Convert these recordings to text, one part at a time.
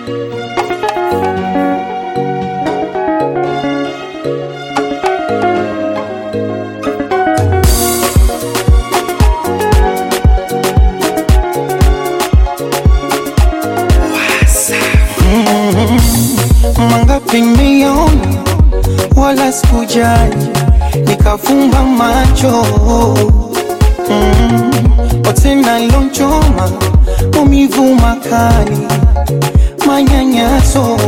Mangapi nimeona wala sikujali, nikafumba macho Otena lonchoma, umivu makali, manyanyaso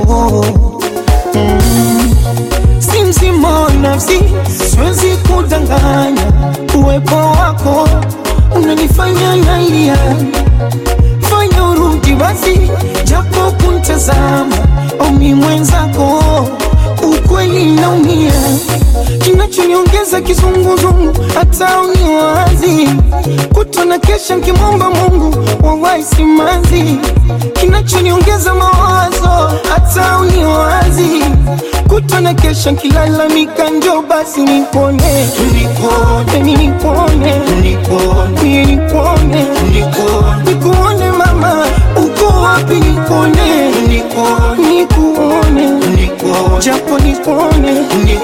Simsimo nafsi, siwezi kudanganya. Uwepo wako, unanifanya nalia. Fanya urudi basi, japo kuntazama Omi mwenzako, ukweli naumia. Kinachoniongeza kizunguzungu, hata uniwazi. Kutona kesha nkimomba Mungu, wawahi simanzi. Kinachoniongeza mawazo, hata uniwazi. Kutona kesha nkilalamika njoo basi nipone. Nikuone mama, uko wapi nikuone. Japo nikuone.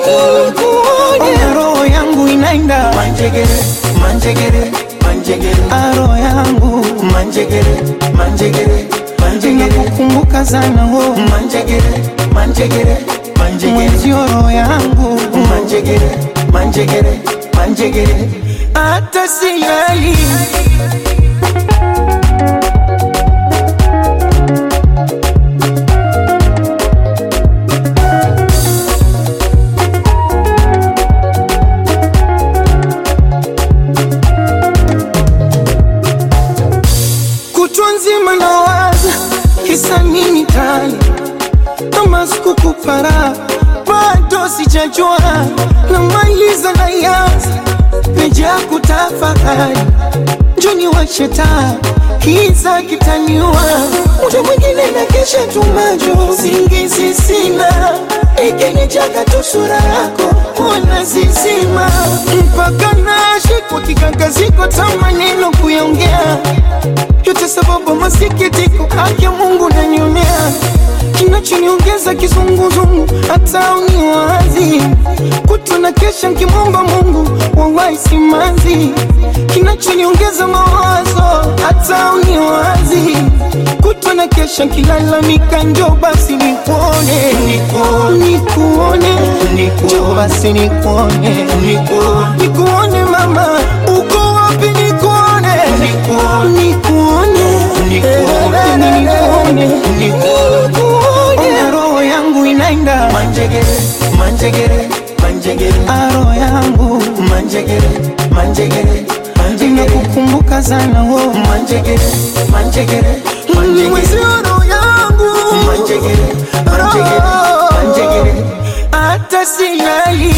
Roho yangu inaenda manjegere, manjegere, manjegere. Roho yangu manjegere, manjegere, manjegere. Nakukumbuka sana ho manjegere, manjegere, manjegere. Mwenzio roho yangu manjegere, manjegere, manjegere. Hata silali nzima nawaza, kisa nini tani. Kama sikukupara, bado sijajua. Namaliza na yanza, meja kutafakari. Njoni washe taa, kiza kitaniua. Muda mwingine na kesha tumajo, singizi sina. Ikinijaga tu sura yako, wana zizima. Mpaka nashikwa kikakaziko tamaneno kuyaongea. Yote sababu masikitiko, haki ya Mungu nanionea. Kinachoniongeza kizunguzungu, hata uniwazi. Kutona kesha nkimomba Mungu, wawahi simanzi. Kinachoniongeza mawazo, hata uniwazi. Kutona kesha nkilalamika njoo basi nikuone. Njoo basi nikuone. Nikuone mama, uko wapi nikuone. Roho yangu inaenda manjegere, manjegere, manjegere. Roho yangu manjegere, manjegere, manjegere. Nakukumbuka sana ho manjegere, manjegere, manjegere. Mwenzio roho yangu manjegere, manjegere, manjegere. Hata silali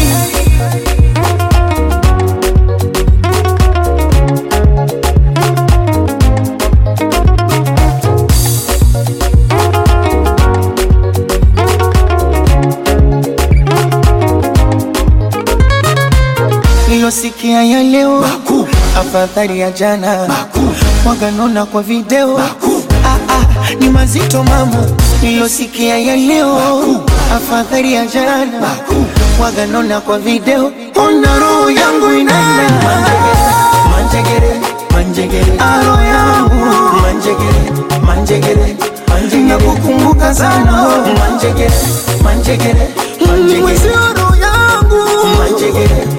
nilosikia ya leo Maku. Afadhali ya jana Maku. Waganona kwa video Maku. Ni mazito mama. Nilosikia ya leo Maku. Afadhali ya jana Maku. Waganona kwa video. Ona roho yangu inaenda manjegere, manjegere. Roho yangu manjegere, manjegere, manjegere. Nakukumbuka sana manjegere, manjegere, manjegere. Mwenzio roho yangu manjegere.